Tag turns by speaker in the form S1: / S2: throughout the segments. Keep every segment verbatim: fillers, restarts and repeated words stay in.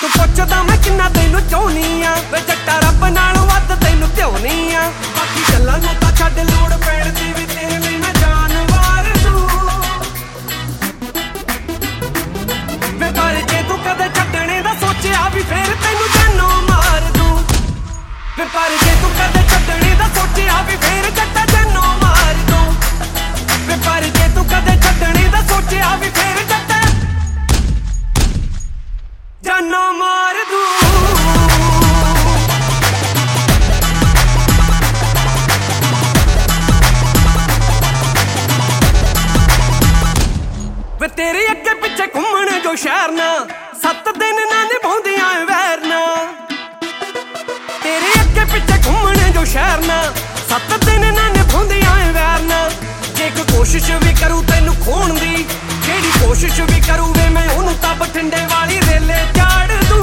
S1: ਪੁੱਛਦਾ ਮੈਂ ਕਿੰਨਾ ਤੈਨੂੰ ਚਾਹੁੰਨੀ ਆ ਵੇ ਜੱਟਾ ਰੱਬ ਨਾਲੋਂ ਵੱਧ ਤੈਨੂੰ ਧਿਆਉਣੀ ਆ ਬਾਕੀ ਗੱਲਾਂ ਨੂੰ ਤਾਂ ਛੱਡ ਲੋੜ ਪੈਣ ਦੀ ਵੀ ਤੇਰੇ ਲਈ ਮੈਂ ਜਾਨ ਵਾਰ ਦੂੰ ਵੇ ਪਰ ਜੇ ਤੂੰ ਕਦੇ ਛੱਡਣੇ ਦਾ ਸੋਚਿਆ ਵੀ ਫੇਰ ਤੈਨੂੰ ਜਾਨੋਂ ਮਾਰ ਦੂੰ ਵੇ ਪਰ ਜੇ ਤੂੰ ਕਦੇ ਛੱਡਣੇ ਦਾ ਸੋਚਿਆ ਵੀ ਫੇਰ ਜੱਟਾ ਜਾਨੋਂ ਮਾਰ ਦੂੰ ਵੇ ਪਰ ਜੇ ਤੂੰ ਕਦੇ ਛੱਡਣੇ ਦਾ ਸੋਚਿਆ ਵੀ ਫੇਰ ਜੱਟਾ ਜਾਨੋਂ ਮਾਰ ਦੂੰ ਵੇ ਤੇਰੇ ਅੱਗੇ ਪਿੱਛੇ ਘੁੰਮਣ ਜੋ ਸ਼ਹਿਰ ਨਾ ਸੱਤ ਦਿਨ ਨਾ ਨਿਭਾਉਂਦੀਆਂ ਵੈਰ ਨਾ ਤੇਰੇ ਅੱਗੇ ਪਿੱਛੇ ਘੁੰਮਣ ਜੋ ਸ਼ਹਿਰ ਨਾ ਸੱਤ ਦਿਨ ਨਾ ਨਿਭਾਉਂਦੀਆਂ ਵੈਰ ਨਾ ਜੇ ਕੋਈ ਕੋਸ਼ਿਸ਼ ਵੀ ਕਰੂ ਤੈਨੂੰ ਖੋਣ ਦੀ ਜਿਹੜੀ ਕੋਸ਼ਿਸ਼ ਵੀ ਕਰੂ ਵੇ ਮੈਂ ਉਹਨੂੰ ਤਾਂ ਬਠਿੰਡੇ ਵਾਲੀ ਰੇਲੇ ਚਾੜ ਦੂੰ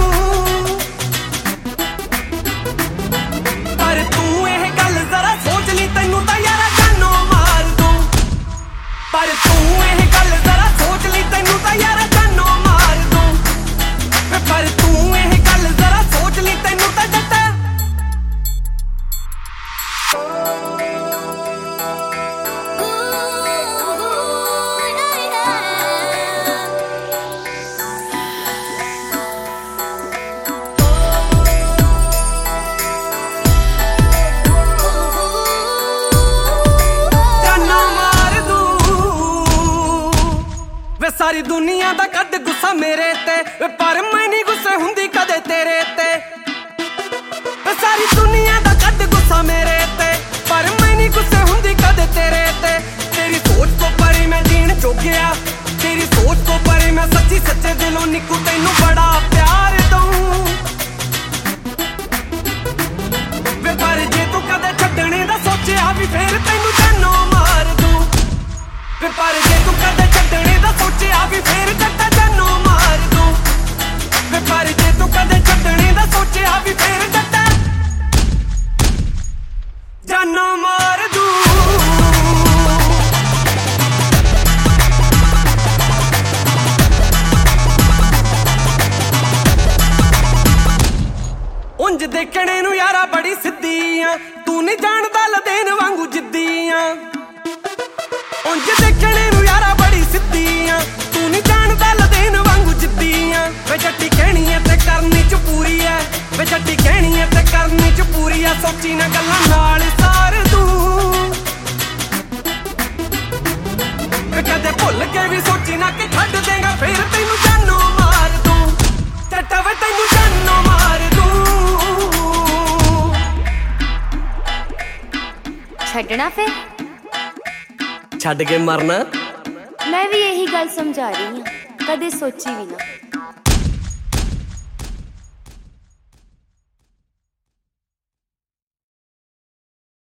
S1: ਪਰ ਤੂੰ ਇਹ ਗੱਲ ਜ਼ਰਾ ਸੋਚ ਲਈ ਤੈਨੂੰ ਤਾਂ ਯਾਰਾ ਜਾਨੋਂ ਮਾਰ ਦੂੰ ਪਰ ਤੂੰ ਇਹ ਗੱਲ ਜ਼ਰਾ ਸੋਚ ਲਈ ਤੈਨੂੰ ਤਾਂ ਯਾਰਾ ਜਾਨੋਂ ਮਾਰ ਦੂੰ ਪਰ ਤੂੰ ਇਹ ਗੱਲ ਜ਼ਰਾ ਸੋਚ ਲਈ ਤੈਨੂੰ ਤਾਂ ਜੱਟਾ ਸਾਰੀ ਦੁਨੀਆ ਦਾ ਕੱਢ ਗੁੱਸਾ ਮੇਰੇ ਤੇ ਪਰ ਮੈਂ ਨਹੀਂ ਗੁੱਸੇ ਹੁੰਦੀ ਕਦੇ ਤੇਰੇ ਤੇ ਸਾਰੀ ਦੁਨੀਆ ਦਾ ਕੱਢ ਗੁੱਸਾ ਮੇਰੇ ਤੇ ਪਰ ਮੈਂ ਨਹੀਂ ਗੁੱਸੇ ਹੁੰਦੀ ਕਦੇ ਤੇਰੇ ਤੇ ਤੇਰੀ ਸੋਚ ਤੋਂ ਪਰੇ ਮੈਂ ਜੀਣ ਜੋਗਿਆ ਤੇਰੀ ਸੋਚ ਤੋਂ ਪਰੇ ਮੈਂ ਸੱਚੀ ਸੱਚੇ ਦਿਲੋਂ ਨਿੱਕੂ ਤੈਨੂੰ ਬੜਾ ਪਿਆਰ ਦਊਂ ਵੇ ਪਰ ਜੇ ਤੂੰ ਕਦੇ ਛੱਡਣੇ ਦਾ ਸੋਚਿਆ ਵੀ ਫੇਰ ਤੈਨੂੰ ਜਾਨੋਂ ਮਾਰ ਦੂੰ ਵੇ ਪਰ ਜੇ ਤੂੰ ਕਦੇ ਛੱਡਣੇ ਦਾ ਸੋਚਿਆ ਵੀ ਫੇਰ ਜੱਟਾ ਜਾਨੋਂ ਮਾਰ ਦੂੰ ਵੇ ਪਰ ਜੇ ਤੂੰ ਕਦੇ ਛੱਡਣੇ ਦਾ ਸੋਚਿਆ ਵੀ ਫੇਰ ਜੱਟਾ ਜਾਨੋਂ ਮਾਰ ਦੂੰ ਉਂਝ ਦੇਖਣੇ ਨੂੰ ਯਾਰਾ ਬੜੀ ਸਿੱਧੀ ਆ ਤੂੰ ਨਹੀਂ ਜਾਣਦਾ ਲਦੇਨ ਵਾਂਗੂ ਜਿੱਦੀ ਆ ਉਂਝ ਦੇਖਣੇ ਨੂੰ ਯਾਰਾ ਬੜੀ ਸਿੱਧੀ ਆ ਤੂੰ ਨਹੀਂ ਜਾਣਦਾ ਲਦੇਨ ਵਾਂਗੂ ਜਿੱਦੀ ਆ ਵੇ ਜੱਟੀ ਕਹਿਣੀ ਐ ਤੇ ਕਰਨੀ ਚ ਪੂਰੀ ਐ ਵੇ ਜੱਟੀ ਕਹਿਣੀ ਐ ਤੇ ਕਰਨੀ ਚ ਪੂਰੀ ਐ ਸੋਚੀ ਨਾ ਗੱਲਾਂ ਨਾਲ ਸਾਰ ਦੂੰ ਵੇ ਕਦੇ ਭੁੱਲ ਕੇ ਵੀ ਸੋਚੀ ਨਾ ਕਿ ਛੱਡ ਦੇਗਾ ਫੇਰ ਤੈਨੂੰ ਜਾਨੋਂ ਮਾਰ ਦੂੰ ਜੱਟਾ ਵੇ ਤੈਨੂੰ ਜਾਨੋਂ ਮਾਰ ਦੂੰ
S2: ਛੱਡਣਾ ਫੇਰ
S1: ਛੱਡ ਕੇ ਮਰਨਾ
S2: ਮੈਂ ਵੀ ਇਹੀ ਗੱਲ ਸਮਝਾ ਰਹੀ ਹਾਂ ਕਦੇ ਸੋਚੀ ਵੀ ਨਾ